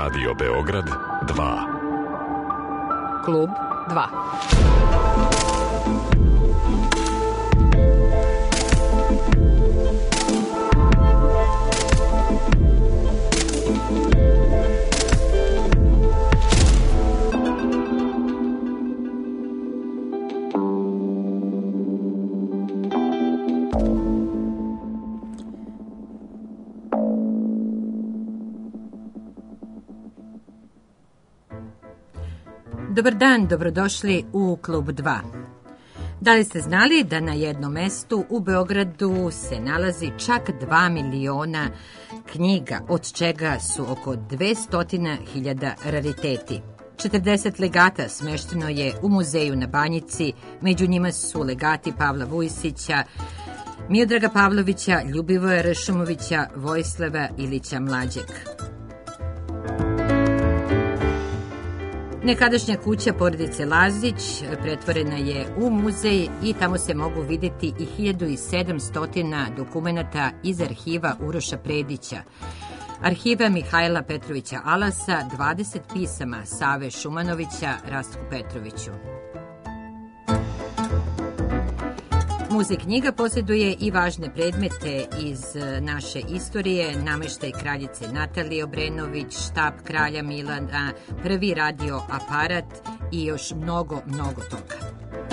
Radio Beograd 2. Klub 2. Dobar dan, dobrodošli u Klub 2. Da li ste znali da na jednom mestu u Beogradu se nalazi čak 2 miliona knjiga, od čega su oko 200.000 rariteti? 40 legata smešteno je u muzeju na Banjici, među njima su legati Pavla Vujsića, Miodraga Pavlovića, Ljubivoja Ršumovića, Vojislava Ilića Mlađeg. Nekadašnja kuća porodice Lazić pretvorena je u muzej i tamo se mogu vidjeti i 1700 dokumenata iz arhiva Uroša Predića, arhiva Mihajla Petrovića Alasa, 20 pisama Save Šumanovića, Rastku Petroviću. Muzej knjiga posjeduje i važne predmete iz naše istorije, nameštaj kraljice Natalije Obrenović, štap kralja Milana, prvi radio aparat i još mnogo toga.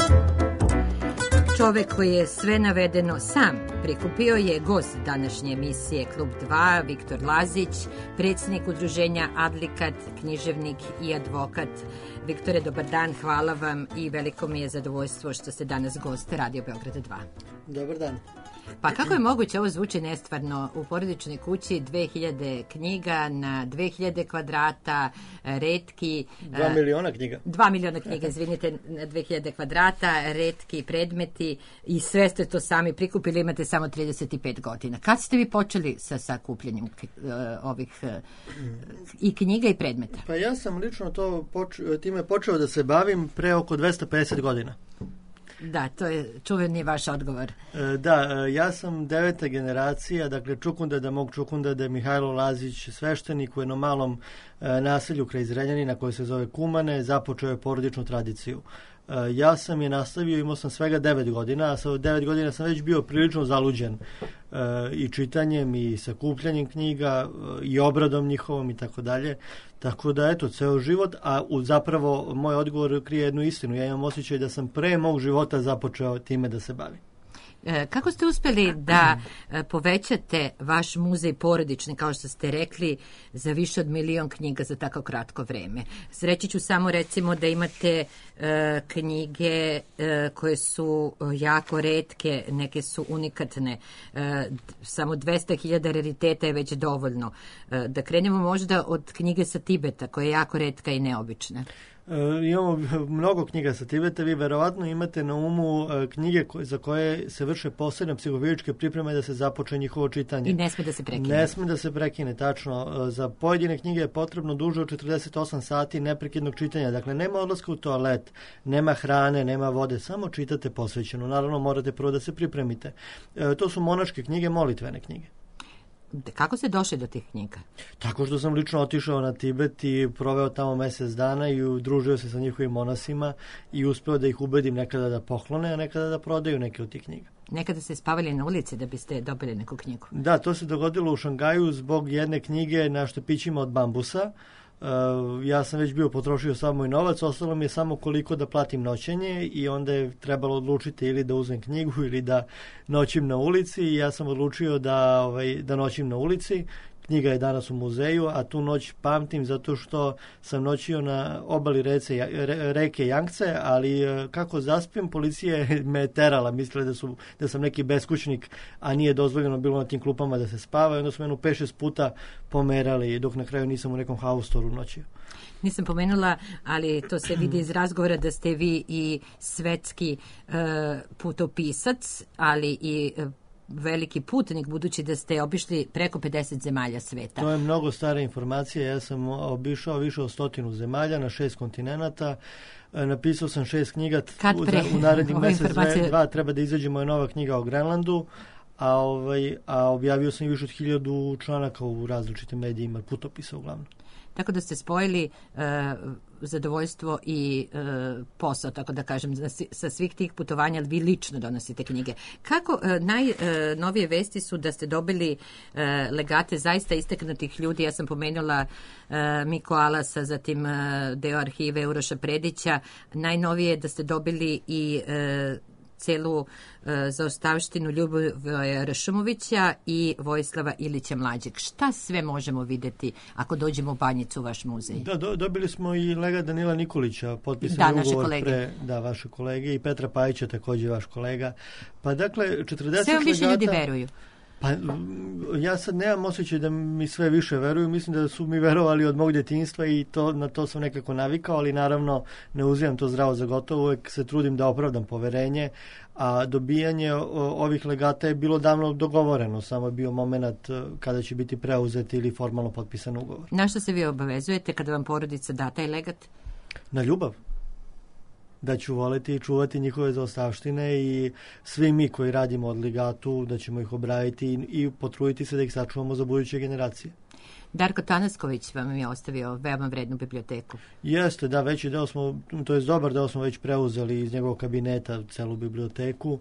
Čovek koji je sve navedeno sam prikupio je gost današnje emisije Klub 2, Viktor Lazić, predsjednik udruženja Adlikat, književnik i advokat. Viktore, dobar dan, hvala vam i veliko mi je zadovoljstvo što ste danas gost Radio Beograda 2. Dobar dan. Pa kako je moguće, ovo zvuči nestvarno, u porodičnoj kući 2000 knjiga na 2000 kvadrata, retki... 2 miliona knjiga. 2 miliona knjiga, izvinite, na 2000 kvadrata, retki predmeti i sve ste to sami prikupili, imate samo 35 godina. Kad ste vi počeli sa sakupljanjem ovih i knjiga i predmeta? Pa ja sam lično time počeo da se bavim pre oko 250 godina. Da, to je čuveni vaš odgovor. Da, ja sam 9. generacija, dakle Čukundeda, mog Čukundeda, Mihajlo Lazić, sveštenik u jednom malom naselju kraj Zrenjanina koje se zove Kumane, započeo je porodičnu tradiciju. Ja sam je nastavio, imao sam svega 9 godina, a sa 9 godina sam već bio prilično zaluđen i čitanjem i sakupljanjem knjiga i obradom njihovom i tako dalje. Tako da, eto, ceo život, a zapravo moj odgovor krije jednu istinu. Ja imam osjećaj da sam pre mog života započeo time da se bavim. Kako ste uspjeli da povećate vaš muzej porodični, kao što ste rekli, za više od 1 milion knjiga za tako kratko vreme? Reći ću samo recimo da imate knjige koje su jako retke, neke su unikatne, samo 200.000 rariteta je već dovoljno. Da krenemo možda od knjige sa Tibeta, koja je jako retka i neobična. Imamo mnogo knjiga sa Tibeta, vi verovatno imate na umu knjige za koje se vrše posebne psihofizičke pripreme da se započne njihovo čitanje. I ne sme da se prekine. Ne sme da se prekine, tačno. Za pojedine knjige je potrebno duže od 48 sati neprekidnog čitanja. Dakle, nema odlaska u toalet, nema hrane, nema vode, samo čitate posvećeno. Naravno, morate prvo da se pripremite. To su monaške knjige, molitvene knjige. Kako ste došli do tih knjiga? Tako što sam lično otišao na Tibet i proveo tamo mesec dana i udružio se sa njihovim monasima i uspeo da ih ubedim nekada da poklone, a nekada da prodaju neke od tih knjiga. Nekada ste spavali na ulici da biste dobili neku knjigu? Da, to se dogodilo u Šangaju zbog jedne knjige na štapićima od bambusa. Ja sam već bio potrošio sav moj novac, ostalo mi je samo koliko da platim noćenje i onda je trebalo odlučiti ili da uzmem knjigu ili da noćim na ulici i ja sam odlučio da noćim na ulici. Knjiga je danas u muzeju, a tu noć pamtim zato što sam noćio na obali reke Jangce, ali kako zaspim, policija me terala, mislila da sam neki beskućnik, a nije dozvoljeno bilo na tim klupama da se spava i onda su menu 5-6 puta pomerali dok na kraju nisam u nekom haustoru noćio. Nisam pomenula, ali to se vidi iz razgovora da ste vi i svetski putopisac, ali i veliki putnik, budući da ste obišli preko 50 zemalja sveta. To je mnogo stara informacija. Ja sam obišao više od 100 zemalja na 6 kontinenata. Napisao sam 6 knjiga. U narednih mesec, dva treba da izađe moja nova knjiga o Grenlandu, a objavio sam više od 1000 članaka u različitim medijima, putopisa uglavnom. tako da ste spojili zadovoljstvo i posao, tako da kažem, sa svih tih putovanja, ali vi lično donosite knjige. Kako najnovije vesti su da ste dobili legate zaista istaknutih ljudi, ja sam pomenula Miko Alasa, zatim deo arhive Uroša Predića, najnovije je da ste dobili i celu zaostavštinu Ljubovoja Ršumovića i Vojislava Ilića Mlađeg. Šta sve možemo videti ako dođemo u Banjicu u vaš muzej? Da, dobili smo i legat Danila Nikolića, potpisan ugovor pre vaše kolege, i Petra Pajića, takođe vaš kolega. Pa dakle, 40 sve vam više legata, ljudi veruju. Pa ja sad nemam osjećaj da mi sve više veruju, mislim da su mi verovali od mog djetinjstva i na to sam nekako navikao, ali naravno ne uzimam to zdravo za gotovo, uvek se trudim da opravdam poverenje, a dobijanje ovih legata je bilo davno dogovoreno, samo je bio moment kada će biti preuzeti ili formalno potpisan ugovor. Na što se vi obavezujete kada vam porodica da taj legat? Na ljubav. Da ću voleti i čuvati njihove zaostavštine i svi mi koji radimo od legatu, da ćemo ih obraditi i potruditi se da ih sačuvamo za buduće generacije. Darko Tanasković vam je ostavio veoma vrednu biblioteku. Jeste, da, veći deo smo, to je dobar deo smo već preuzeli iz njegovog kabineta celu biblioteku.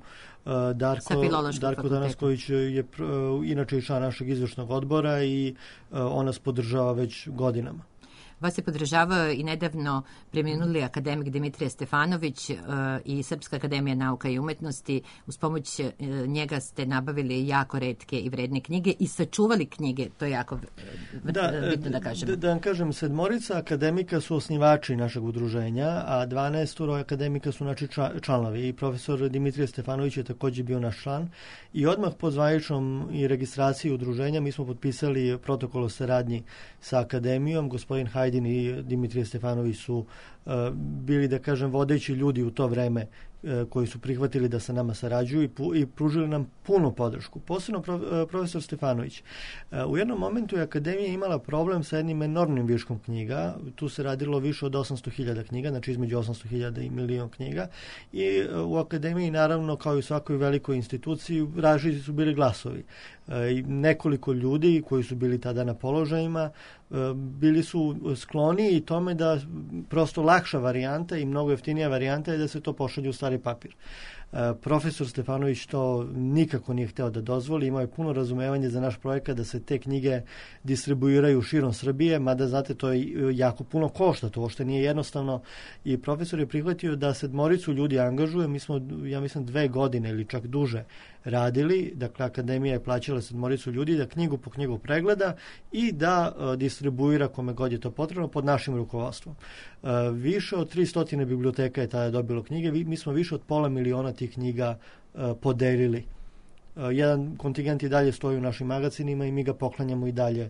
Darko Tanasković je inače i član našeg izvršnog odbora i on nas podržava već godinama. Vas je podržavao i nedavno preminuli akademik Dimitrije Stefanović i Srpska akademija nauka i umetnosti. Uz pomoć njega ste nabavili jako retke i vredne knjige i sačuvali knjige, to je jako bitno da kažemo. Da vam kažem, 7 akademika su osnivači našeg udruženja, a 12 akademika su naši članovi. I profesor Dimitrije Stefanović je takođe bio naš član. I odmah po zvaničnom i registraciji udruženja mi smo potpisali protokol o saradnji sa akademijom. Gospodin Hajdin i Dimitrije Stefanović su bili, da kažem, vodeći ljudi u to vreme koji su prihvatili da sa nama sarađuju i pružili nam punu podršku. Posebno profesor Stefanović. U jednom momentu je akademija imala problem sa jednim enormnim viškom knjiga. Tu se radilo više od 800.000 knjiga, znači između 800.000 i 1.000.000 knjiga. I u akademiji, naravno, kao i u svakoj velikoj instituciji, različiti su bili glasovi. I nekoliko ljudi koji su bili tada na položajima bili su skloni i tome da prosto lakša varijanta i mnogo jeftinija varijanta je da se to pošalje u stari papir. Profesor Stefanović to nikako nije hteo da dozvoli, imao je puno razumevanje za naš projekat da se te knjige distribuiraju širom Srbije, mada znate to je jako puno košta, to uopšte nije jednostavno i profesor je prihvatio da 7 ljudi angažuje, mi smo, ja mislim, 2 godine ili čak duže radili, dakle akademija je plaćala 7 ljudi da knjigu po knjigu pregleda i da distribuira kome god je to potrebno pod našim rukovodstvom. Više od 300 biblioteka je tada dobilo knjige, mi smo više od 500.000 tih knjiga podelili. Jedan kontingent i dalje stoji u našim magazinima i mi ga poklanjamo i dalje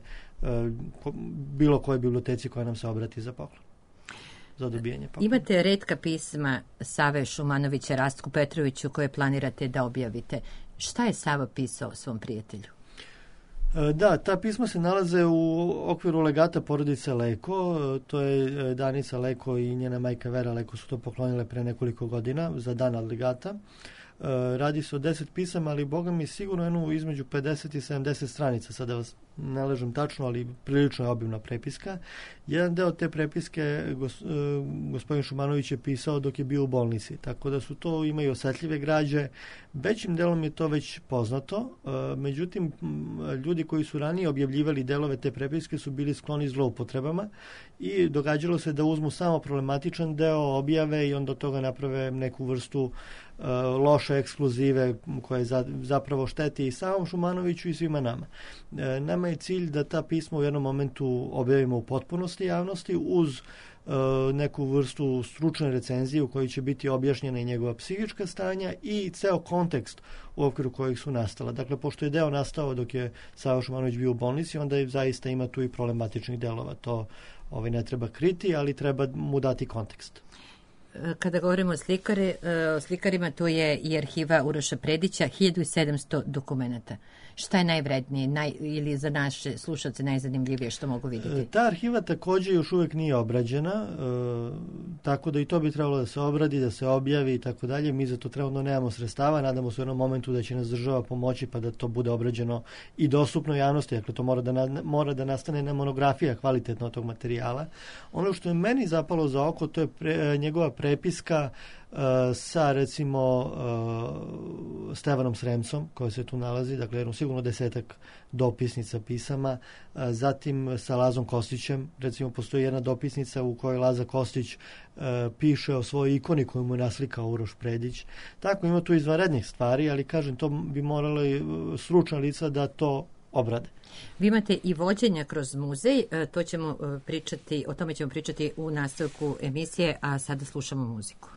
bilo koje biblioteci koja nam se obrati za poklon. Za dobijanje poklona. Imate retka pisma Save Šumanovića Rastku Petroviću koje planirate da objavite. Šta je Sava pisao svom prijatelju? Da, ta pisma se nalaze u okviru legata porodice Leko, to je Danica Leko i njena majka Vera Leko su to poklonile pre nekoliko godina za dan od legata. Radi se o 10 pisama, ali Boga mi sigurno jednu između 50 i 70 stranica, sada vas ne lažem tačno, ali prilično je obimna prepiska. Jedan deo te prepiske gospodin Šumanović je pisao dok je bio u bolnici, tako da su to, imaju osetljive građe, većim delom je to već poznato, međutim ljudi koji su ranije objavljivali delove te prepiske su bili skloni zloupotrebama i događalo se da uzmu samo problematičan deo, objave i onda od toga naprave neku vrstu loše ekskluzive koje zapravo šteti i samom Šumanoviću i svima nama. Nama je cilj da ta pisma u jednom momentu objavimo u potpunosti javnosti uz neku vrstu stručne recenzije u kojoj će biti objašnjena i njegova psihička stanja i ceo kontekst u okviru kojih su nastala. Dakle, pošto je deo nastao dok je Sava Šumanović bio u bolnici, onda je zaista ima tu i problematičnih delova. To ne treba kriti, ali treba mu dati kontekst. kada govorimo o slikarima, to je i arhiva Uroša Predića, 1700 dokumenta. Šta je najvrednije ili za naše slušalce najzanimljivije što mogu vidjeti? Ta arhiva također još uvijek nije obrađena, tako da i to bi trebalo da se obradi, da se objavi i tako dalje. Mi za to trenutno nemamo sredstava, nadamo se u jednom momentu da će nas država pomoći pa da to bude obrađeno i dostupno javnosti, dakle to mora da nastane na monografija kvalitetno tog materijala. Ono što je meni zapalo za oko, to je njegova prepiska sa recimo Stevanom Sremcom koja se tu nalazi, dakle jedno sigurno 10 dopisnica pisama, zatim sa Lazom Kostićem, recimo postoji jedna dopisnica u kojoj Laza Kostić piše o svojoj ikoni koju mu je naslikao Uroš Predić. Tako ima tu izvanrednih stvari, ali kažem, to bi morali stručna lica da to obrade. Vi imate i vođenja kroz muzej, o tome ćemo pričati u nastavku emisije, a sada slušamo muziku.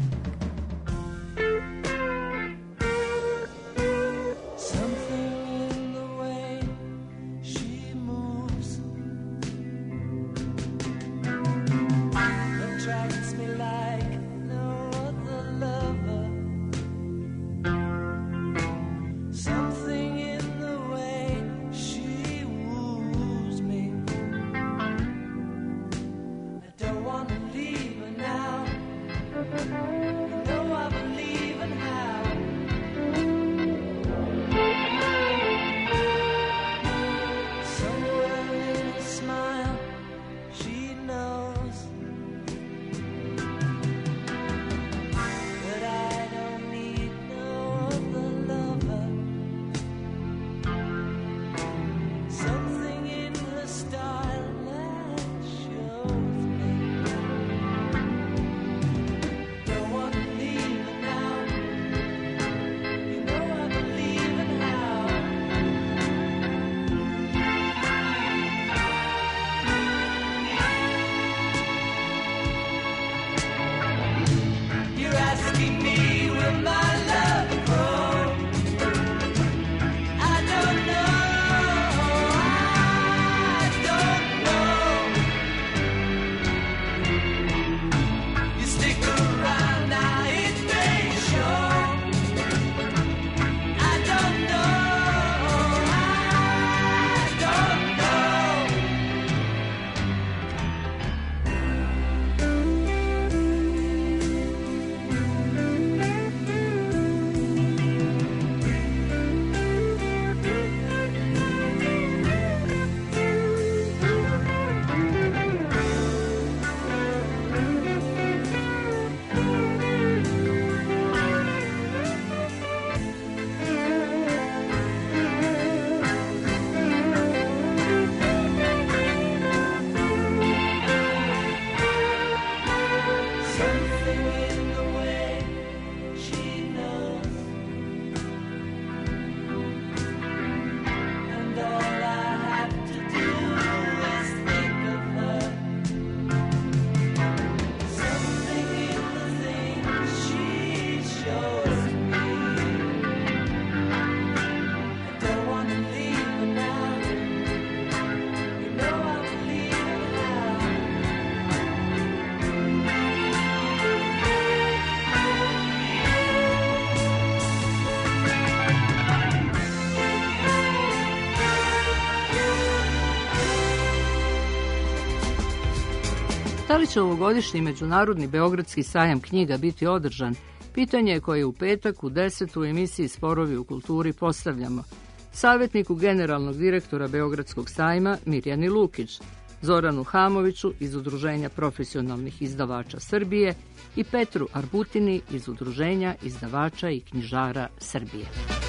Da li će ovogodišnji Međunarodni Beogradski sajam knjiga biti održan? Pitanje koje u petak u 10 u emisiji Sporovi u kulturi postavljamo savjetniku generalnog direktora Beogradskog sajma Mirjani Lukić, Zoranu Hamoviću iz Udruženja profesionalnih izdavača Srbije i Petru Arbutini iz Udruženja izdavača i knjižara Srbije.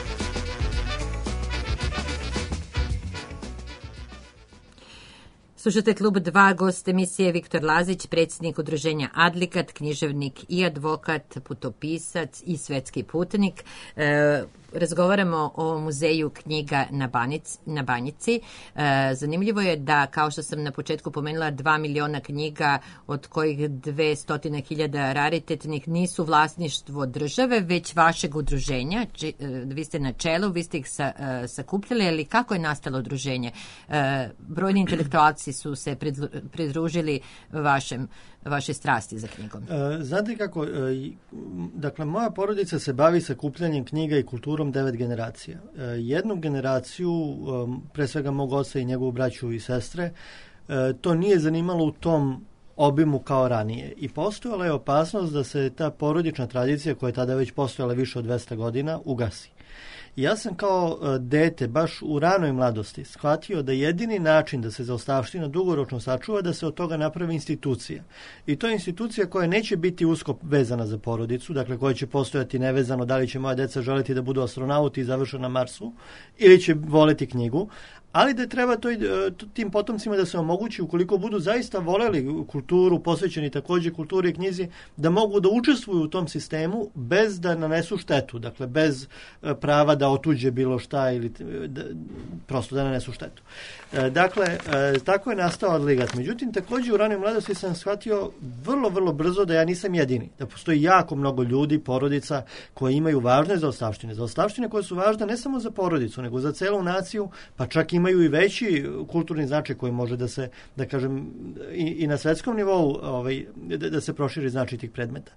Slušate Klub 2, gost emisije Viktor Lazić, predsjednik udruženja Adlikat, književnik i advokat, putopisac i svetski putnik. Razgovaramo o muzeju knjiga na Banjici. Zanimljivo je da, kao što sam na početku pomenula, 2 miliona knjiga, od kojih 200.000 raritetnih nisu vlasništvo države, već vašeg udruženja. Vi ste na čelu, vi ste ih sakupljali, ali kako je nastalo udruženje? Brojni intelektualci su se pridružili vašem vaše strasti za knjigom? Znate kako, dakle, moja porodica se bavi sakupljanjem knjiga i kulturom 9 generacija. Jednu generaciju, pre svega mog oca i njegovu braću i sestre, to nije zanimalo u tom obimu kao ranije. I postojala je opasnost da se ta porodična tradicija, koja je tada već postojala više od 200 godina, ugasi. Ja sam kao dete, baš u ranoj mladosti, shvatio da jedini način da se zaostavština dugoročno sačuva, da se od toga napravi institucija. I to je institucija koja neće biti usko vezana za porodicu, dakle koja će postojati nevezano da li će moja deca želiti da budu astronauti i završe na Marsu, ili će voleti knjigu, ali da treba tim potomcima da se omogući, ukoliko budu zaista voleli kulturu, posvećeni takođe kulturi i knjizi, da mogu da učestvuju u tom sistemu bez da nanesu štetu, dakle bez prava da otuđe bilo šta ili prosto da nanesu štetu. Dakle, tako je nastao Adligat. Međutim, takođe u ranoj mladosti sam shvatio vrlo, vrlo brzo da ja nisam jedini, da postoji jako mnogo ljudi, porodica koji imaju važne zaostavštine koje su važne ne samo za porodicu, nego za celu naciju, pa čak imaju i veći kulturni značaj koji može da se, da kažem, i na svetskom nivou da se proširi značaj tih predmeta.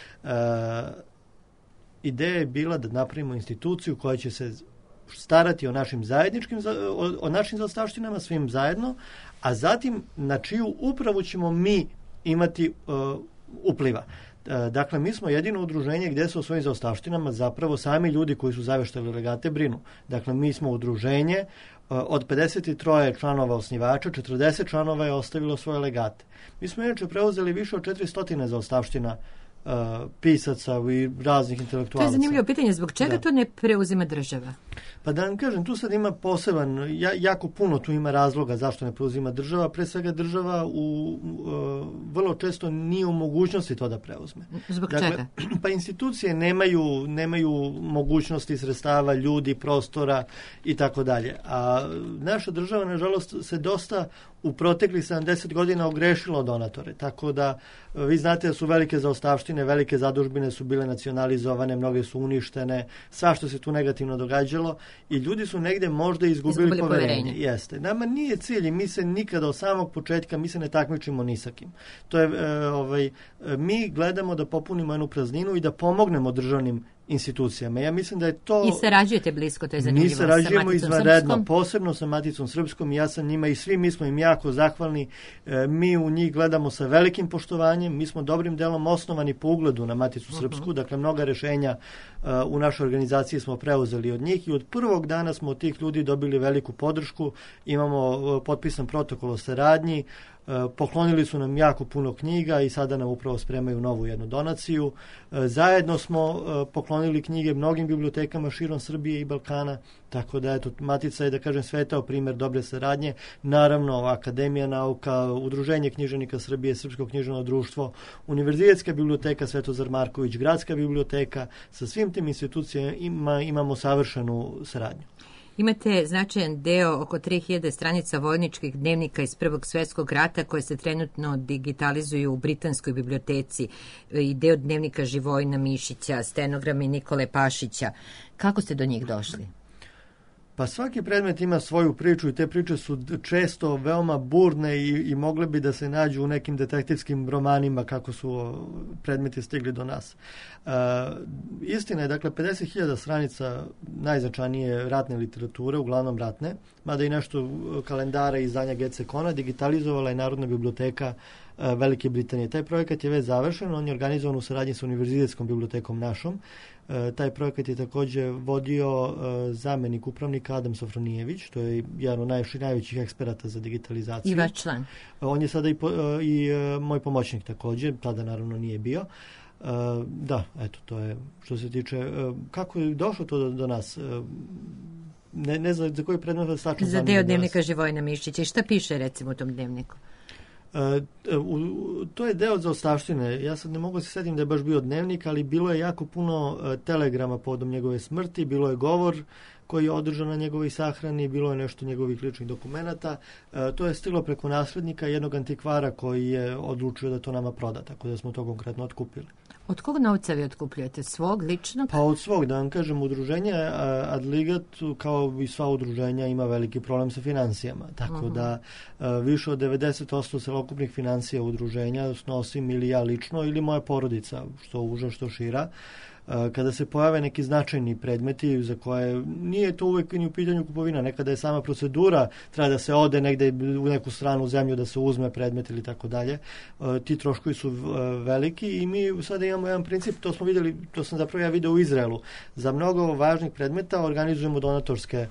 Ideja je bila da napravimo instituciju koja će se starati o našim zajedničkim, o našim zaostavštinama, svim zajedno, a zatim na čiju upravu ćemo mi imati upliva. Dakle, mi smo jedino udruženje gdje se o svojim zaostavštinama zapravo sami ljudi koji su zaveštali legate brinu. Dakle, mi smo udruženje od 53 članova osnivača, 40 članova je ostavilo svoje legate. Mi smo inače preuzeli više od 400 zaostavština pisaca i raznih intelektualaca. To je zanimljivo pitanje, zbog čega to ne preuzima država? Pa da vam kažem, tu sad ima poseban, jako puno tu ima razloga zašto ne preuzima država. Pre svega država vrlo često nije u mogućnosti to da preuzme. Zbog čega? Pa institucije nemaju mogućnosti sredstava, ljudi, prostora i tako dalje. A naša država, nažalost, se dosta u proteklih 70 godina ogrešila od donatore. Tako da vi znate da su velike zaostavštine, velike zadužbine su bile nacionalizovane, mnoge su uništene, sva što se tu negativno događalo i ljudi su negde možda izgubili poverenje. Jeste. Nama nije cilj i mi se nikada od samog početka, mi se ne takmičimo ni sa kim. To je, mi gledamo da popunimo jednu prazninu i da pomognemo državnim institucijama. Ja mislim da je to... I sarađujete blisko, to je zanimljivo. Mi sarađujemo izvanredno, posebno sa Maticom Srpskom i ja sam njima i svi mi smo im jako zahvalni. Mi u njih gledamo sa velikim poštovanjem. Mi smo dobrim delom osnovani po ugledu na Maticu Srpsku, dakle mnoga rešenja u našoj organizaciji smo preuzeli od njih i od prvog dana smo od tih ljudi dobili veliku podršku. Imamo potpisan protokol o saradnji. Poklonili su nam jako puno knjiga i sada nam upravo spremaju novu jednu donaciju. Zajedno smo poklonili knjige mnogim bibliotekama širom Srbije i Balkana, tako da eto, Matica je, da kažem, svetao primjer dobre saradnje. Naravno, Akademija nauka, Udruženje književnika Srbije, Srpsko književno društvo, Univerzitetska biblioteka Svetozar Marković, Gradska biblioteka, sa svim tim institucijama imamo savršenu saradnju. Imate značajan deo, oko 3000 stranica vojničkih dnevnika iz Prvog svjetskog rata koje se trenutno digitalizuju u Britanskoj biblioteci i deo dnevnika Živojina Mišića, stenogrami Nikole Pašića. Kako ste do njih došli? Pa svaki predmet ima svoju priču i te priče su često veoma burne i mogle bi da se nađu u nekim detektivskim romanima kako su predmeti stigli do nas. Istina je, dakle, 50.000 stranica najznačajnije ratne literature, uglavnom ratne, mada i nešto kalendara i izdanja Gecekona, digitalizovala je Narodna biblioteka Velike Britanije. Taj projekat je već završen, on je organizovan u saradnji sa Univerzitetskom bibliotekom našom. Taj projekat je također vodio zamenik upravnika Adam Sofronijević, to je jedan od najvećih eksperata za digitalizaciju. I vaš član. On je sada i moj pomoćnik također, tada naravno nije bio. Da, eto, to je što se tiče, kako je došlo to do nas? Ne znam za koji predmet da sačem. Za deo dnevnika Živojina Mišića. I šta piše recimo u tom dnevniku? To je deo zaostavštine. Ja sad ne mogu se sjetiti da je baš bio dnevnik, ali bilo je jako puno telegrama povodom njegove smrti, bilo je govor koji je održan na njegovoj sahrani, bilo je nešto njegovih ličnih dokumenata. To je stiglo preko naslednika jednog antikvara koji je odlučio da to nama proda, tako da smo to konkretno otkupili. Od kog novca vi otkupljujete? Svog, ličnog? Pa od svog, da vam kažem, udruženje Adligat, kao i sva udruženja, ima veliki problem sa financijama. Tako da više od 90% celokupnih financija udruženja snosim ili ja lično ili moja porodica, što uža, što šira. Kada se pojave neki značajni predmeti za koje nije to uvek ni u pitanju kupovina, nekada je sama procedura, treba da se ode negde u neku stranu zemlju da se uzme predmet ili tako dalje. Ti troškovi su veliki i mi sada imamo jedan princip, to smo vidjeli, to sam zapravo ja video u Izraelu. Za mnogo važnih predmeta organizujemo donatorske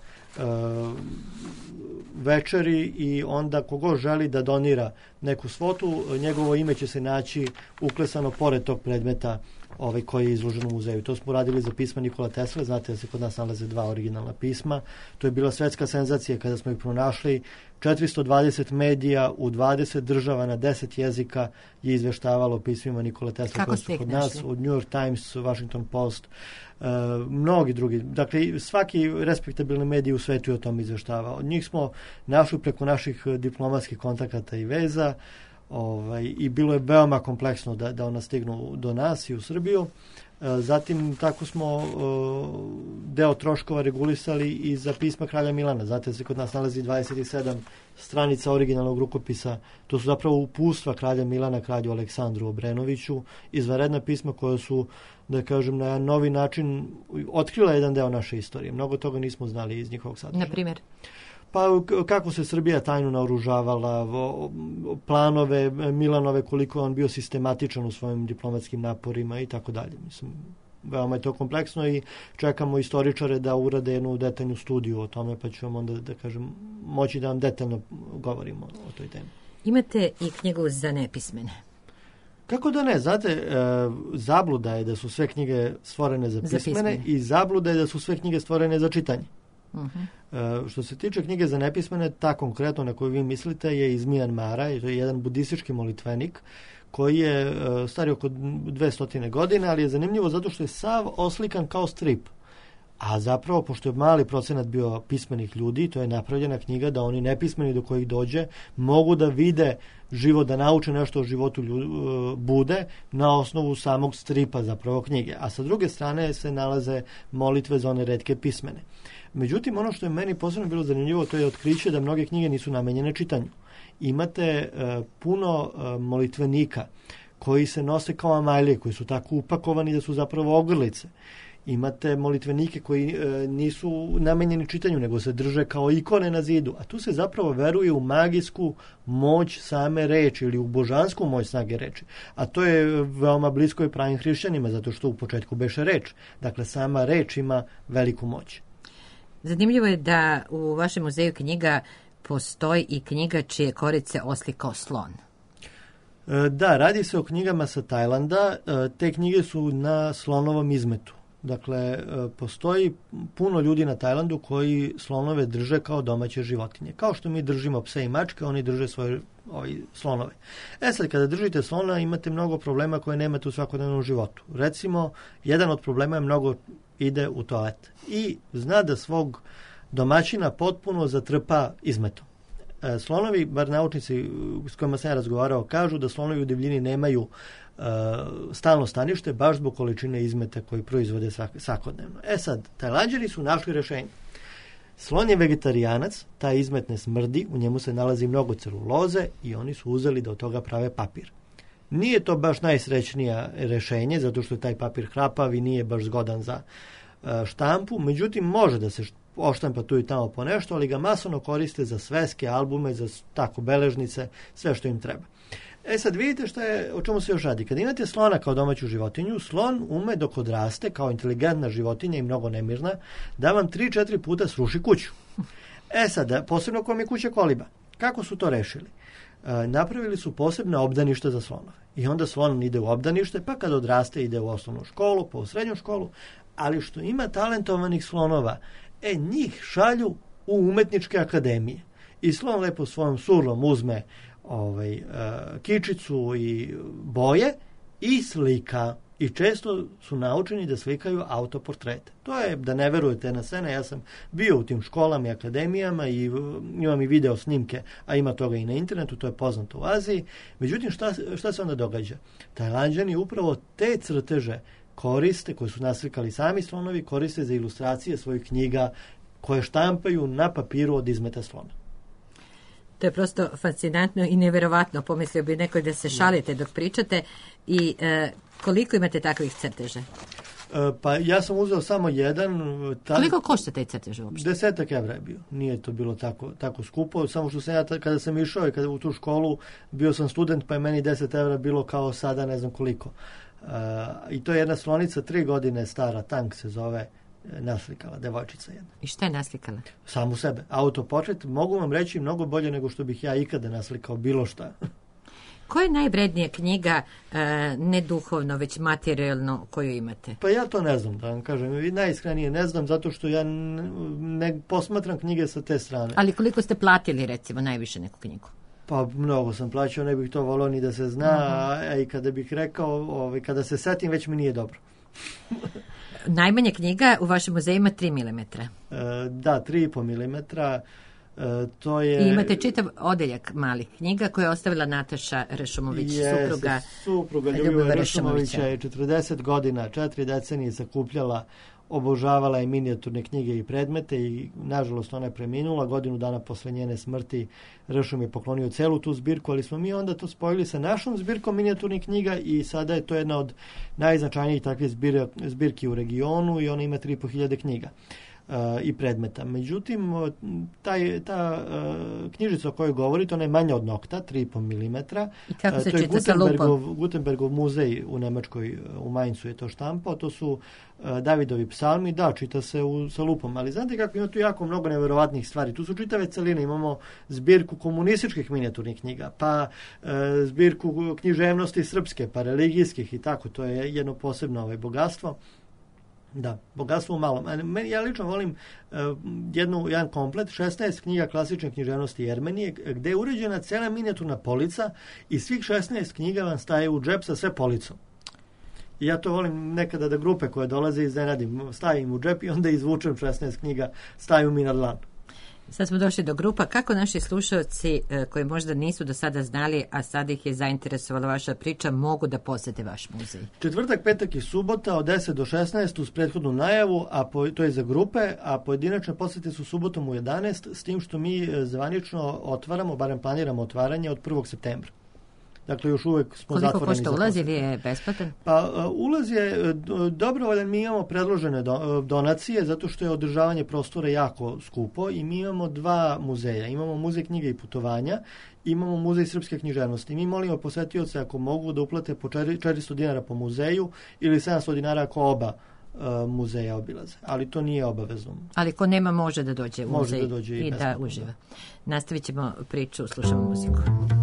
večeri i onda kogo želi da donira neku svotu, njegovo ime će se naći uklesano pored tog predmeta koji je izložen u muzeju. To smo radili za pisma Nikola Tesle, znate da se kod nas nalaze 2 originalna pisma. To je bila svetska senzacija kada smo ih pronašli. 420 medija u 20 država na 10 jezika je izveštavalo pismima Nikola Tesla koji su kod nas, od New York Times, Washington Post, mnogi drugi. Dakle, svaki respektabilni medij u svetu je o tom izveštavao. Od njih smo našli preko naših diplomatskih kontakata i veza, i bilo je veoma kompleksno da ona stignu do nas i u Srbiju. Zatim tako smo deo troškova regulisali i za pisma kralja Milana. Znate da se kod nas nalazi 27 stranica originalnog rukopisa. To su zapravo upustva kralja Milana, kralju Aleksandru Obrenoviću, izvanredna pisma koja su, da kažem, na novi način otkrila jedan deo naše istorije. Mnogo toga nismo znali iz njihovog sadržaja. Na primjer? Pa kako se Srbija tajno naoružavala, planove Milanove, koliko je on bio sistematičan u svojim diplomatskim naporima i tako dalje. Mislim, veoma je to kompleksno i čekamo istoričare da urade jednu detaljnu studiju o tome, pa ću vam onda, da kažem, moći da vam detaljno govorimo o toj temi. Imate i knjigu za nepismene. Kako da ne? Znate, zabluda je da su sve knjige stvorene za pismene i zabluda je da su sve knjige stvorene za čitanje. Što se tiče knjige za nepismene, ta konkretno na koju vi mislite je iz Mijanmara, to je jedan budistički molitvenik koji je stari oko 200 godina, ali je zanimljivo zato što je sav oslikan kao strip. A zapravo, pošto je mali procenat bio pismenih ljudi, to je napravljena knjiga da oni nepismeni do kojih dođe mogu da vide život, da nauče nešto o životu Bude na osnovu samog stripa zapravo knjige. A sa druge strane se nalaze molitve za one retke pismene. Međutim, ono što je meni posebno bilo zanimljivo, to je otkriće da mnoge knjige nisu namenjene čitanju. Imate puno molitvenika koji se nose kao amajlije, koji su tako upakovani da su zapravo ogrlice. Imate molitvenike koji nisu namenjeni čitanju, nego se drže kao ikone na zidu. A tu se zapravo veruje u magijsku moć same reči ili u božansku moć snage reči. A to je veoma blisko i pravim hrišćanima, zato što u početku beše reč. Dakle, sama reč ima veliku moć. Zanimljivo je da u vašem muzeju knjiga postoji i knjiga čije korice oslikao slon. Da, radi se o knjigama sa Tajlanda. Te knjige su na slonovom izmetu. Dakle, postoji puno ljudi na Tajlandu koji slonove drže kao domaće životinje. Kao što mi držimo pse i mačke, oni drže svoje slonove. Sad, kada držite slona, imate mnogo problema koje nemate u svakodnevnom životu. Recimo, jedan od problema je mnogo ide u toalet i zna da svog domaćina potpuno zatrpa izmetom. Slonovi, bar naučnici s kojima sam ja razgovarao, kažu da slonovi u divljini nemaju stalno stanište baš zbog količine izmeta koji proizvode svakodnevno. Sad, Tajlanđani su našli rešenje. Slon je vegetarijanac, taj izmet ne smrdi, u njemu se nalazi mnogo celuloze i oni su uzeli da od toga prave papir. Nije to baš najsrećnija rešenje, zato što je taj papir hrapav i nije baš zgodan za štampu, međutim može da se oštampa tu i tamo po nešto, ali ga masovno koriste za sveske, albume, za tako beležnice, sve što im treba. Sad vidite o čemu se još radi. Kad imate slona kao domaću životinju, slon ume dok odraste kao inteligentna životinja i mnogo nemirna, da vam 3-4 puta sruši kuću. Sad, posebno ako vam je kuća koliba. Kako su to rešili? Napravili su posebna obdaništa za slonove. I onda slon ide u obdanište, pa kad odraste ide u osnovnu školu, pa u srednju školu, ali što ima talentovanih slonova, njih šalju u umetničke akademije. I slon lepo svojom surlom uzme kičicu i boje i slika. i često su naučeni da slikaju autoportrete. To je, da ne verujete na scene, ja sam bio u tim školama i akademijama i imam i video snimke, a ima toga i na internetu, to je poznato u Aziji. Međutim, šta se onda događa? Tajlanđani upravo te crteže koriste, koje su naslikali sami slonovi, koriste za ilustracije svojih knjiga koje štampaju na papiru od izmeta slona. To je prosto fascinantno i neverovatno. Pomislio bi neko da se šalite dok pričate. I koliko imate takvih crteža? Pa ja sam uzeo samo jedan. Koliko košta taj crtež uopšte? 10 evra je bio. Nije to bilo tako skupo. Samo što sam ja, kada sam išao i kada u tu školu, bio sam student, pa je meni 10 evra bilo kao sada ne znam koliko. I to je jedna slonica 3 godine stara, Tank se zove, naslikala, devojčica jedna. I šta je naslikala? Samu sebe. Autoportret, mogu vam reći, mnogo bolje nego što bih ja ikada naslikao bilo šta. Koja je najvrednija knjiga, ne duhovno, već materijalno, koju imate? Pa ja to ne znam, da vam kažem. Najiskrenije ne znam, zato što ja ne posmatram knjige sa te strane. Ali koliko ste platili, recimo, najviše neku knjigu? Pa mnogo sam plaćao, ne bih to volio ni da se zna, a i kada bih rekao, kada se setim, već mi nije dobro. Najmanja knjiga u vašem muzeju ima 3 mm. Da, 3,5 mm. To je... I imate čitav odeljak malih knjiga koje je ostavila Nataša Rešumović, supruga Ljubivoja Rešumovića je 40 godina, 4 decenije sakupljala, obožavala je minijaturne knjige i predmete i nažalost ona je preminula. Godinu dana posle njene smrti Rešum je poklonio celu tu zbirku, ali smo mi onda to spojili sa našom zbirkom minijaturnih knjiga i sada je to jedna od najznačajnijih takvih zbirki u regionu i ona ima 3.500 knjiga i predmeta. Međutim, ta knjižica o kojoj govorite, ona je manja od nokta, 3,5 mm. I kako se to je čita sa lupom? Gutenbergov muzej u Nemačkoj, u Mainzu je to štampao, to su Davidovi psalmi, da, čita se sa lupom, ali znate kako ima tu jako mnogo neverovatnih stvari. Tu su čitave celine, imamo zbirku komunističkih minijaturnih knjiga, pa zbirku književnosti srpske, pa religijskih i tako, to je jedno posebno bogatstvo. Da, bogatstvo u malom. Ja lično volim jedan komplet, 16 knjiga klasične književnosti Jermenije, gde je uređena cela minijaturna polica i svih 16 knjiga vam staje u džep sa sve policom. I ja to volim nekada da grupe koje dolaze iznenadim, stavim u džep i onda izvučem 16 knjiga, stavim mi na dlan. Sad smo došli do grupa. Kako naši slušalci koji možda nisu do sada znali, a sad ih je zainteresovala vaša priča, mogu da posete vaš muzej? Četvrtak, petak i subota od 10 do 16 uz prethodnu najavu, to je za grupe, a pojedinačne posete su subotom u 11, s tim što mi zvanično otvaramo, barem planiramo otvaranje od 1. septembra. Dakle, još uvek smo zatvoreni. Koliko košta ulaz ili je besplatan? Pa, ulaz je dobrovoljan, mi imamo predložene donacije, zato što je održavanje prostora jako skupo i mi imamo 2 muzeja. Imamo muzej knjiga i putovanja, imamo muzej srpske književnosti. Mi molimo posetioce ako mogu da uplate po 400 dinara po muzeju ili 700 dinara ako oba muzeja obilaze, ali to nije obavezno. Ali ko nema može da dođe u muzej i da uživa. Nastavit ćemo priču, slušamo muziku.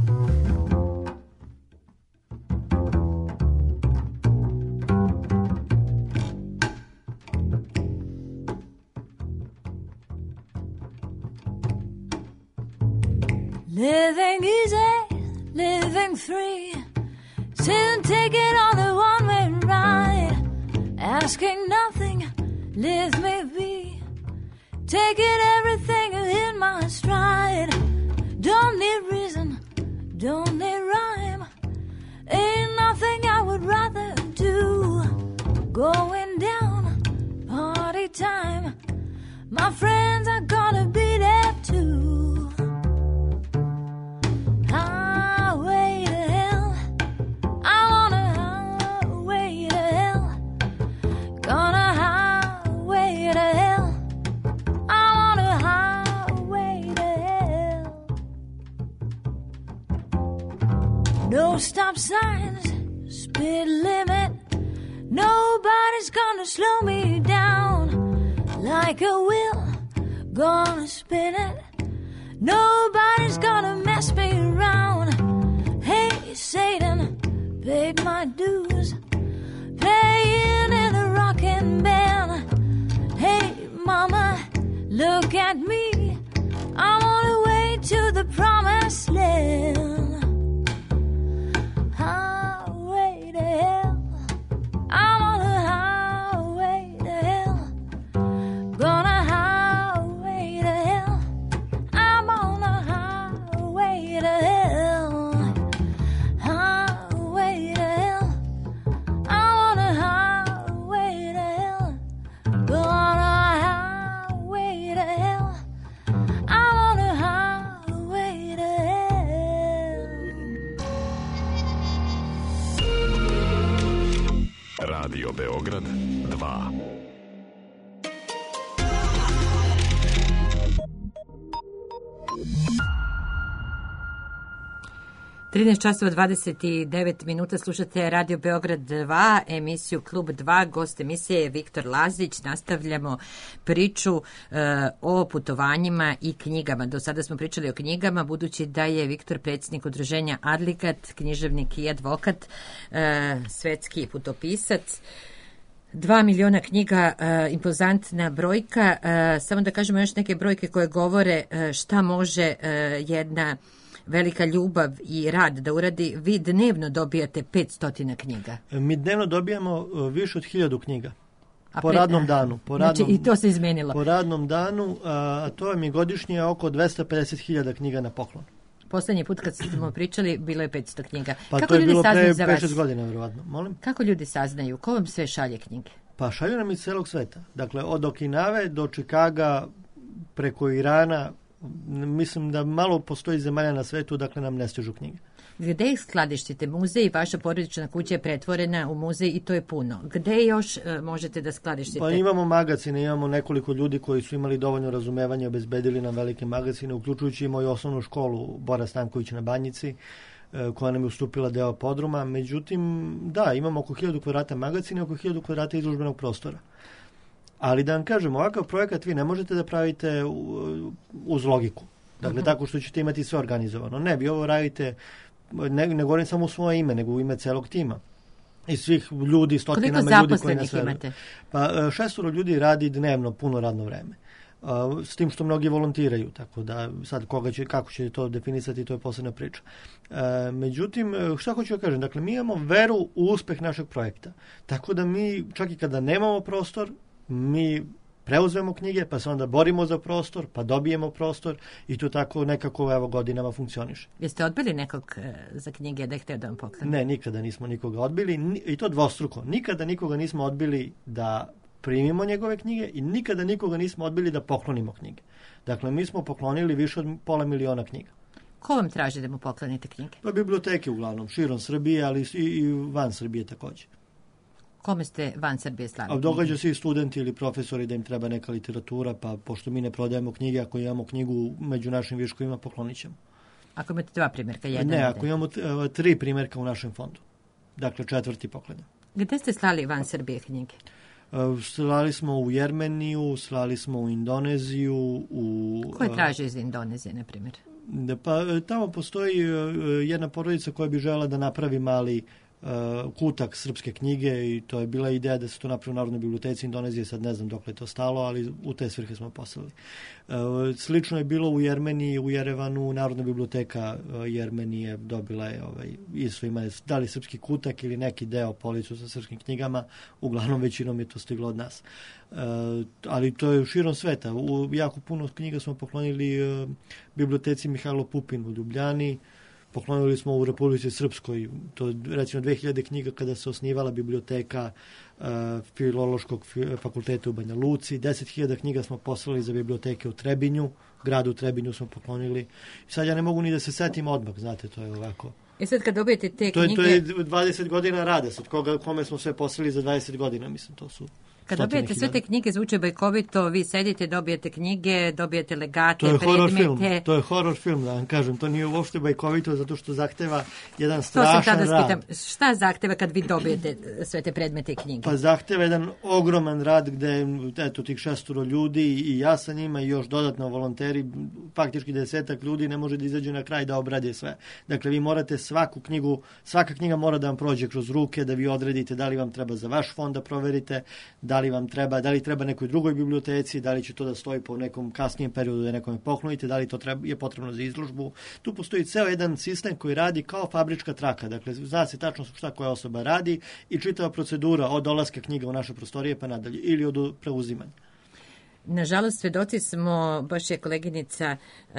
Living easy, living free, sitting ticket on the one-way ride, asking nothing, leave me be, taking everything in my stride. Don't need reason, don't need rhyme, ain't nothing I would rather do. Going down, party time, my friends are gonna be there too. Highway to hell, I'm on a highway to hell, gonna highway to hell, I'm on a highway to hell. No stop signs, speed limit, nobody's gonna slow me down, like a wheel, gonna spin it. Nobody's gonna mess me around. Hey, Satan, paid my dues, playing in a rockin' band. Hey, mama, look at me, I'm on the way to the promised land. Highway to hell, Beograd 2. časova 29 minuta, slušate Radio Beograd 2, emisiju Klub 2, gost emisije je Viktor Lazić. Nastavljamo priču o putovanjima i knjigama. Do sada smo pričali o knjigama, budući da je Viktor predsjednik udruženja Adlikat, književnik i advokat, svetski putopisac. 2 miliona knjiga, impozantna brojka. Samo da kažemo još neke brojke koje govore šta može jedna velika ljubav i rad da uradi. Vi dnevno dobijate 500 knjiga. Mi dnevno dobijamo više od 1000 knjiga. Po radnom danu. Znači i to se izmenilo. Po radnom danu, a to mi godišnje oko 250.000 knjiga na poklon. Poslednji put kad smo pričali, bilo je 500 knjiga. Pa kako to je bilo pre 5-6 godina, verovatno. Molim? Kako ljudi saznaju? Ko vam sve šalje knjige? Pa šalju nam iz celog sveta. Dakle, od Okinave do Čikaga, preko Irana. Mislim da malo postoji zemalja na svetu, dakle nam ne stižu knjige. Gde ih skladištite? Muzej i vaša porodična kuća je pretvorena u muzej i to je puno. Gde još možete da skladištite? Pa imamo magazine, imamo nekoliko ljudi koji su imali dovoljno razumevanja, obezbedili nam velike magazine, uključujući i moju osnovnu školu Bora Stanković na Banjici, koja nam je ustupila deo podruma. Međutim, da, imamo oko 1000 kvadrata magazine, oko 1000 kvadrata izložbenog prostora. Ali da vam kažem, ovakav projekat vi ne možete da pravite uz logiku. Dakle, tako što ćete imati sve organizovano. Ne, vi ovo radite, ne govorim samo u svoje ime, nego u ime celog tima. I svih ljudi, stotinama ljudi koji nas imate? Pa 600 ljudi radi dnevno puno radno vreme. S tim što mnogi volontiraju, tako da sad kako će to definisati, to je posebna priča. Međutim, šta hoću da kažem? Dakle, mi imamo veru u uspeh našeg projekta. Tako da mi, čak i kada nemamo prostor, mi preuzmemo knjige, pa se onda borimo za prostor, pa dobijemo prostor i to tako nekako evo godinama funkcioniše. Jeste odbili nekog za knjige da je hteo da vam pokloni? Ne, nikada nismo nikoga odbili i to dvostruko. Nikada nikoga nismo odbili da primimo njegove knjige i nikada nikoga nismo odbili da poklonimo knjige. Dakle, mi smo poklonili više od 500.000 knjiga. Ko vam traži da mu poklonite knjige? Pa biblioteke uglavnom, širom Srbije, ali i van Srbije takođe. Kome ste van Srbije slali? Događa se i studenti ili profesori da im treba neka literatura, pa pošto mi ne prodajemo knjige, ako imamo knjigu među našim viškovima, poklonit ćemo. Ako imate 2 primjerka, jedan? Ne, ako imamo 3 primjerka u našem fondu. Dakle, 4. poklon. Gde ste slali van Srbije knjige? Slali smo u Jermeniju, slali smo u Indoneziju. Ko je tražio iz Indonezije, na primjer? Pa tamo postoji jedna porodica koja bi žela da napravi mali kutak srpske knjige i to je bila ideja da se to napravi u Narodnoj biblioteci Indonezije, sad ne znam dokle je to stalo, ali u te svrhe smo poslali. Slično je bilo u Jermeniji, u Jerevanu, Narodna biblioteka Jermenije dobila je isto ima da li srpski kutak ili neki deo policu sa srpskim knjigama, uglavnom većinom je to stiglo od nas. Ali to je širom sveta. Jako puno knjiga smo poklonili biblioteci Mihajlo Pupin u Ljubljani, poklonili smo u Republici Srpskoj, to recimo 2000 knjiga kada se osnivala biblioteka Filološkog fakulteta u Banja Luci, 10.000 knjiga smo poslali za biblioteke u Trebinju, gradu Trebinju smo poklonili. Sad ja ne mogu ni da se setim odmah, znate, to je ovako. I sad kad dobijete te knjige... To je 20 godina rada, sad kome smo sve poslali za 20 godina, mislim, to su... Kad dobijete sve te knjige, zvuče bajkovito, vi sedite, dobijete knjige, dobijete legate, predmete. To je horor film, da vam kažem. To nije uopšte bajkovito, zato što zahteva jedan strašan rad. Spitam, šta zahteva kad vi dobijete sve te predmete i knjige? Pa zahteva jedan ogroman rad gde, eto, tih 600 ljudi i ja sa njima i još dodatno volonteri, faktički 10 ljudi ne može da izađe na kraj da obradi sve. Dakle, vi morate svaka knjiga mora da vam prođe kroz ruke, da vi odredite da li vam treba za vaš fond da proverite, da li treba nekoj drugoj biblioteci, da li će to da stoji po nekom kasnijem periodu da nekome poklonite, da li to je potrebno za izložbu. Tu postoji ceo jedan sistem koji radi kao fabrička traka. Dakle, zna se tačno šta koja osoba radi i čitava procedura od dolaska knjiga u naše prostorije pa nadalje ili od preuzimanja. Nažalost, svedoci smo, baš je koleginica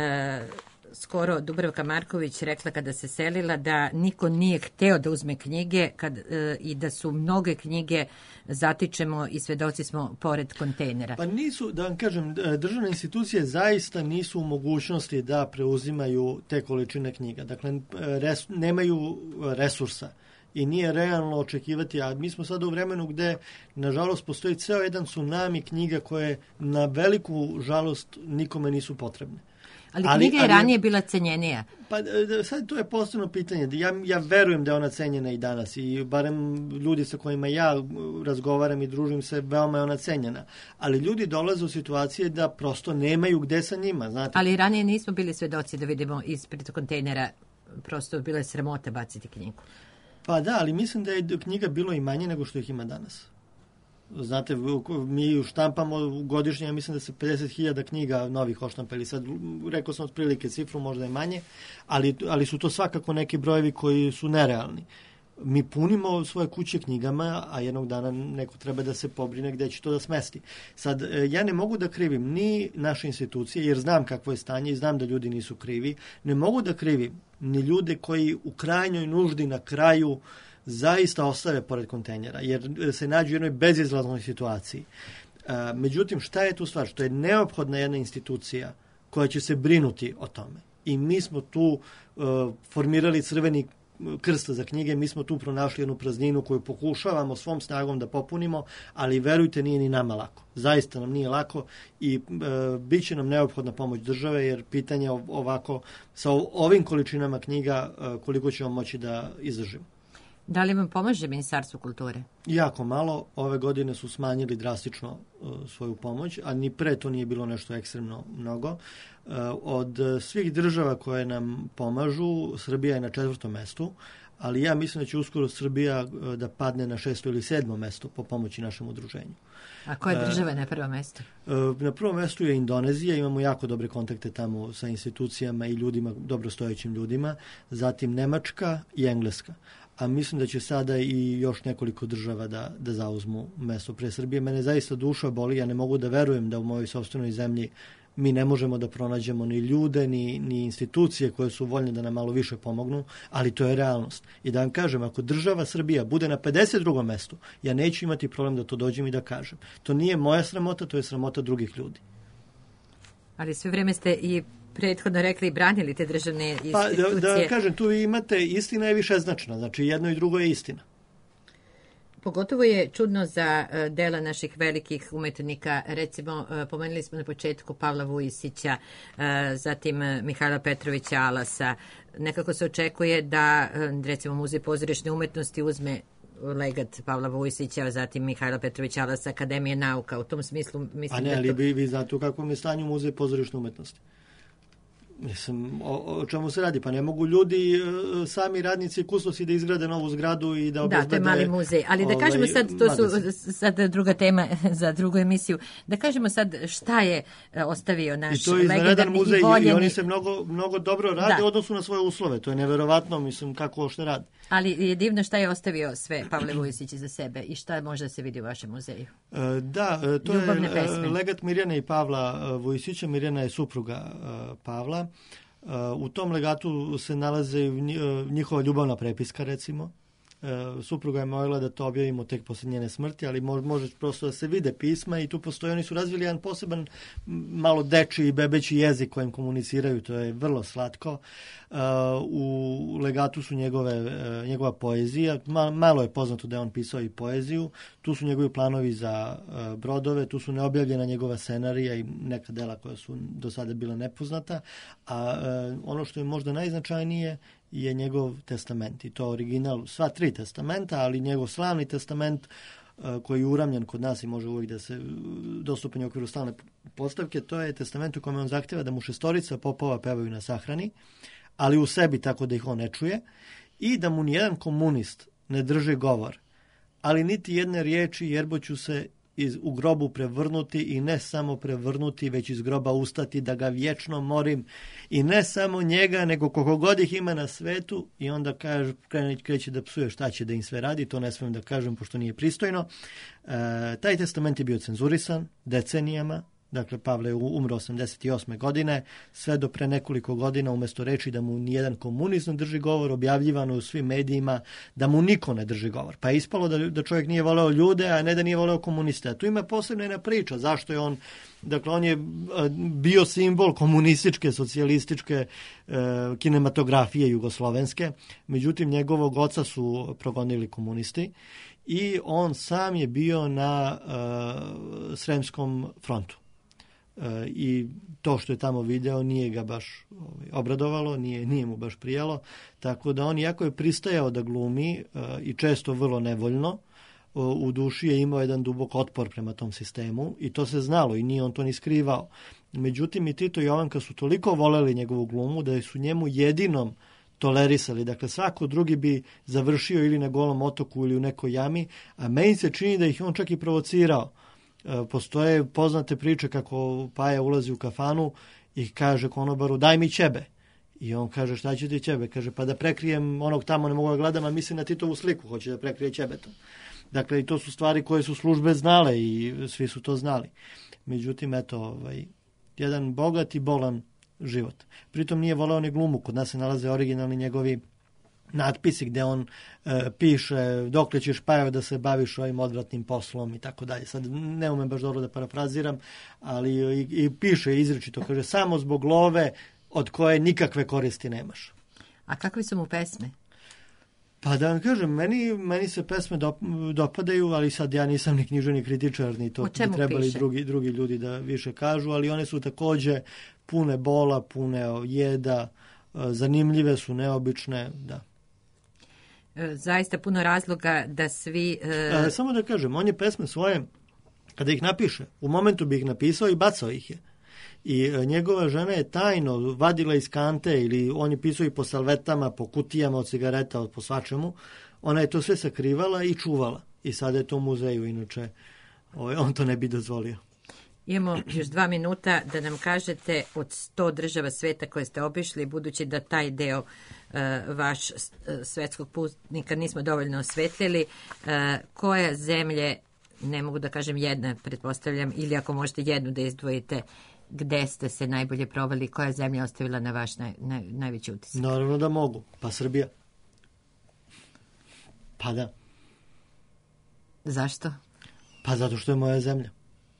skoro Dubravka Marković rekla kada se selila da niko nije hteo da uzme knjige i da su mnoge knjige zatičemo i svedoci smo pored kontejnera. Pa nisu, da vam kažem, državne institucije zaista nisu u mogućnosti da preuzimaju te količine knjiga. Dakle, nemaju resursa. i nije realno očekivati, a mi smo sada u vremenu gde, nažalost, postoji ceo jedan tsunami knjiga koje na veliku žalost nikome nisu potrebne. Ali knjiga je ranije bila cenjenija. Pa sad to je posebno pitanje. Ja verujem da je ona cenjena i danas i barem ljudi sa kojima ja razgovaram i družim se, veoma je ona cenjena. Ali ljudi dolaze u situacije da prosto nemaju gde sa njima. Znate? Ali ranije nismo bili svedoci da vidimo ispred kontejnera, prosto bila je sramota baciti knjigu. Pa da, ali mislim da je knjiga bilo i manje nego što ih ima danas. Znate, mi štampamo godišnje, ja mislim da se 50.000 knjiga novih oštampali. Sad, rekao sam otprilike cifru, možda je manje, ali su to svakako neki brojevi koji su nerealni. Mi punimo svoje kuće knjigama, a jednog dana neko treba da se pobrine gde će to da smesti. Sad, ja ne mogu da krivim ni naše institucije, jer znam kakvo je stanje i znam da ljudi nisu krivi. Ne mogu da krivim ni ljude koji u krajnjoj nuždi na kraju zaista ostave pored kontejnera, jer se nađu u jednoj bezizlaznoj situaciji. Međutim, šta je tu stvar? Što je neophodna jedna institucija koja će se brinuti o tome. I mi smo tu formirali Crveni krst za knjige, mi smo tu pronašli jednu prazninu koju pokušavamo svom snagom da popunimo, ali verujte, nije ni nama lako. Zaista nam nije lako i bit će nam neophodna pomoć države, jer pitanje ovako, sa ovim količinama knjiga, koliko ćemo moći da izdržimo. Da li vam pomaže Ministarstvo kulture? Jako malo. Ove godine su smanjili drastično svoju pomoć, a ni pre to nije bilo nešto ekstremno mnogo. Od svih država koje nam pomažu, Srbija je na 4. mestu, ali ja mislim da će uskoro Srbija da padne na 6. ili 7. mesto po pomoći našem udruženju. A koja država je na prvom mestu? Na prvom mestu je Indonezija, imamo jako dobre kontakte tamo sa institucijama i ljudima, dobrostojećim ljudima, zatim Nemačka i Engleska. A mislim da će sada i još nekoliko država da zauzmu mesto pre Srbije. Mene zaista duša boli, ja ne mogu da verujem da u mojoj sopstvenoj zemlji mi ne možemo da pronađemo ni ljude, ni institucije koje su voljne da nam malo više pomognu, ali to je realnost. I da vam kažem, ako država Srbija bude na 52. mestu, ja neću imati problem da to dođem i da kažem. To nije moja sramota, to je sramota drugih ljudi. Ali sve vreme ste i prethodno rekli i branili te državne institucije. Pa da kažem, tu imate, istina je višeznačna, znači jedno i drugo je istina. Pogotovo je čudno za dela naših velikih umetnika, recimo pomenuli smo na početku Pavla Vujisića, zatim Mihajla Petrovića Alasa. Nekako se očekuje da recimo Muzej pozorišne umetnosti uzme legat Pavla Vujisića, zatim Mihajla Petrovića Alasa, Akademije nauka. U tom smislu mislim a ne, ali vi znate u kakvom je stanju Muzej pozorišne umetnosti. Mislim, o čemu se radi? Pa ne mogu ljudi, sami radnici, kustosi da izgrade novu zgradu i da obezbede... Da, to je mali muzej. Ali da kažemo sad, to su sad druga tema za drugu emisiju, da kažemo sad šta je ostavio naš legendarni i voljeni... I oni se mnogo dobro rade u odnosu na svoje uslove. To je neverovatno, mislim, kako što radi. Ali je divno šta je ostavio sve Pavle Vujisić za sebe i šta može da se vidi u vašem muzeju. Da, to ljubavne je pesme. Legat Mirjane i Pavla Vujisića. Mirjana je supruga Pavla. U tom legatu se nalaze njihova ljubavna prepiska, recimo. Supruga je molila da to objavimo tek posle njene smrti, ali može prosto da se vide pisma i tu postoji, oni su razvili jedan poseban malo dečiji i bebeći jezik kojim komuniciraju, to je vrlo slatko. U legatu su njegova poezija, malo je poznato da je on pisao i poeziju, tu su njegovi planovi za brodove, tu su neobjavljena njegova scenarija i neka dela koja su do sada bila nepoznata, a ono što je možda najznačajnije je njegov testament i to original, sva 3 testamenta, ali njegov slavni testament koji je uramljen kod nas i može uvijek da se dostupan u okviru stalne postavke, to je testament u kome on zahtjeva da mu 6 popova pevaju na sahrani, ali u sebi tako da ih on ne čuje i da mu nijedan komunist ne drži govor, ali niti jedne riječi jerbo ću se u grobu prevrnuti i ne samo prevrnuti, već iz groba ustati da ga vječno morim i ne samo njega, nego koliko god ih ima na svetu i onda kreće da psuje šta će da im sve radi, to ne smijem da kažem pošto nije pristojno. Taj testament je bio cenzurisan decenijama, Dakle, Pavle je umro 88. godine, sve do pre nekoliko godina umjesto reči da mu nijedan komunist ne drži govor, objavljivano u svim medijima da mu niko ne drži govor. Pa je ispalo da čovjek nije voleo ljude, a ne da nije voleo komuniste. A tu ima posebna jedna priča. Zašto je on, dakle, on je bio simbol komunističke, socijalističke kinematografije jugoslovenske. Međutim, njegovog oca su progonili komunisti i on sam je bio na Sremskom frontu. I to što je tamo video nije ga baš obradovalo, nije mu baš prijalo, tako da on, iako je pristajao da glumi i često vrlo nevoljno, u duši je imao jedan dubok otpor prema tom sistemu i to se znalo i nije on to ni skrivao. Međutim, i Tito i Jovanka su toliko voleli njegovu glumu da su njemu jedinom tolerisali. Dakle, svako drugi bi završio ili na Golom otoku ili u nekoj jami, a meni se čini da ih on čak i provocirao. Postoje poznate priče kako Paja ulazi u kafanu i kaže konobaru daj mi ćebe. I on kaže šta će ti ćebe? Kaže pa da prekrijem onog tamo, ne mogu da gledam, a mislim na Titovu sliku, hoće da prekrije ćebetom. Dakle, i to su stvari koje su službe znale i svi su to znali. Međutim, eto, jedan bogat i bolan život. Pritom nije voleo ni glumu. Kod nas se nalaze originalni njegovi natpisi gdje on piše dokle ćeš Pajo da se baviš ovim odvratnim poslom i tako dalje. Sad ne umem baš dobro da parafraziram, ali i piše izričito, kaže samo zbog love od koje nikakve koristi nemaš. A kakve su mu pesme? Pa da vam kažem, meni se pesme dopadaju, ali sad ja nisam ni književni kritičar, ni to bi trebali drugi ljudi da više kažu, ali one su također pune bola, pune jeda, zanimljive su, neobične, da. Zaista puno razloga da svi... Samo da kažem, on je pesme svoje, kada ih napiše, u momentu bi ih napisao i bacao ih je. I njegova žena je tajno vadila iz kante ili on je pisao i po salvetama, po kutijama od cigareta, po svačemu. Ona je to sve sakrivala i čuvala. I sada je to u muzeju, inače on to ne bi dozvolio. Imamo još 2 minuta da nam kažete od 100 država sveta koje ste obišli, budući da taj deo vaš svetskog putnika nismo dovoljno osvetljili, koje zemlje, ne mogu da kažem jedna, pretpostavljam, ili ako možete jednu da izdvojite, gde ste se najbolje proveli, koja zemlja ostavila na vaš najveći utisak? Naravno da mogu. Pa Srbija. Pa da. Zašto? Pa zato što je moja zemlja.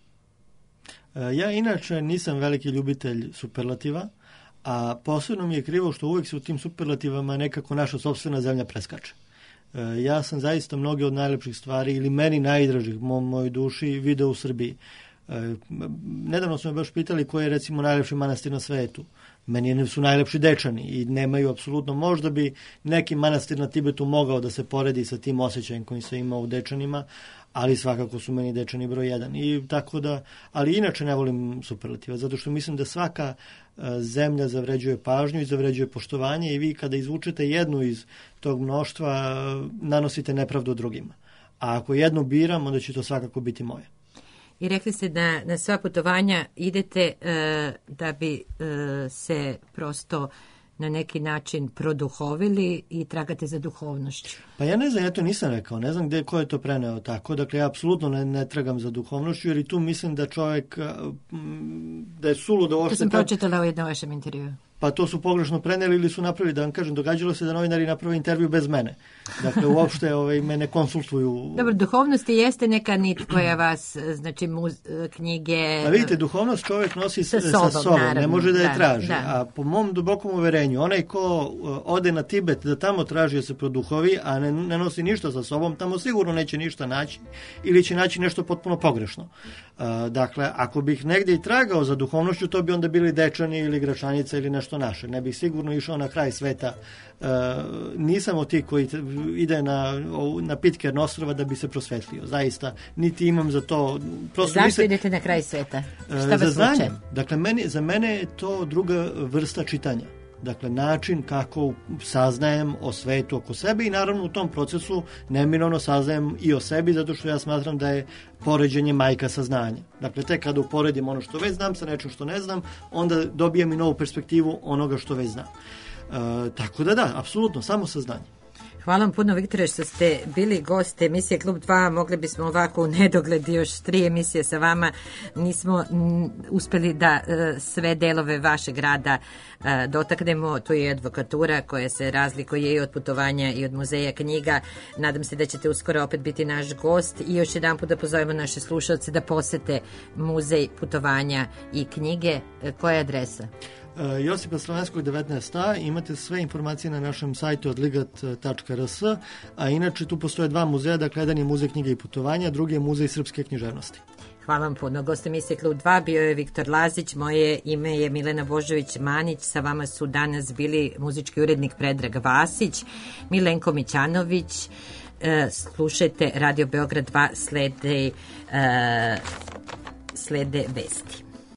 Ja inače nisam veliki ljubitelj superlativa, a posebno mi je krivo što uvijek se u tim superlativama nekako naša sopstvena zemlja preskače. Ja sam zaista mnoge od najlepših stvari ili meni najdražih mojoj duši video u Srbiji. Nedavno smo me baš pitali koji je recimo najlepši manastir na svetu. Meni su najlepši Dečani i nemaju apsolutno, možda bi neki manastir na Tibetu mogao da se poredi sa tim osjećajem koji se ima u Dečanima, ali svakako su meni Dečani broj 1. I tako da, ali inače ne volim superlativa, zato što mislim da svaka zemlja zavređuje pažnju i zavređuje poštovanje i vi kada izvučete jednu iz tog mnoštva nanosite nepravdu drugima. A ako jednu biram, onda će to svakako biti moje. I rekli ste da na sva putovanja idete da bi se prosto na neki način produhovili i tragate za duhovnošću. Pa ja ne znam, ja to nisam rekao, ne znam ko je to preneo tako, dakle ja apsolutno ne tragam za duhovnošću jer i tu mislim da čovjek, da je suludo uopšte... To sam pročitala u jednom vašem intervjuu. Pa to su pogrešno preneli ili su napravili, da vam kažem, događalo se da novinari naprave intervju bez mene. Dakle, uopšte me ne konsultuju. Dobro, duhovnost i jeste neka nit koja vas, znači knjige... Pa vidite, duhovnost čovjek nosi sa sobom, naravno, ne može da je traži. Da. A po mom dubokom uverenju, onaj ko ode na Tibet da tamo traži da se produhovi, a ne nosi ništa sa sobom, tamo sigurno neće ništa naći ili će naći nešto potpuno pogrešno. Dakle, ako bih negdje i tragao za duhovnošću, to bi onda bili Dečani ili Gračanica ili nešto naše. Ne bih sigurno išao na kraj sveta. Nisam od tih koji ide na Pitcairn ostrva da bi se prosvetlio. Zaista, niti imam za to... Zašto idete na kraj sveta? Šta za znanje. Dakle, za mene je to druga vrsta čitanja. Dakle, način kako saznajem o svetu oko sebe i naravno u tom procesu neminovno saznajem i o sebi, zato što ja smatram da je poređenje majka saznanja. Dakle, tek kada uporedim ono što već znam sa nečim što ne znam, onda dobijem i novu perspektivu onoga što već znam. Tako da, apsolutno, samo saznanje. Hvala vam puno, Viktore, što ste bili gost emisije Klub 2. Mogli bismo ovako u nedogled još 3 emisije sa vama. Nismo uspeli da sve delove vašeg rada dotaknemo. Tu je advokatura koja se razlikuje i od putovanja i od muzeja knjiga. Nadam se da ćete uskoro opet biti naš gost i još jedan put da pozovemo naše slušalce da posete muzej putovanja i knjige. Koja je adresa? Josipa Slovenskog 19a, imate sve informacije na našem sajtu odligat.rs, a inače tu postoje 2 muzeja, dakle jedan je muzej knjige i putovanja, drugi je muzej srpske književnosti. Hvala vam puno. Gost emisije Klub 2 bio je Viktor Lazić, moje ime je Milena Božović-Manić, sa vama su danas bili muzički urednik Predrag Vasić, Milenko Mićanović. Slušajte Radio Beograd 2, slede vesti.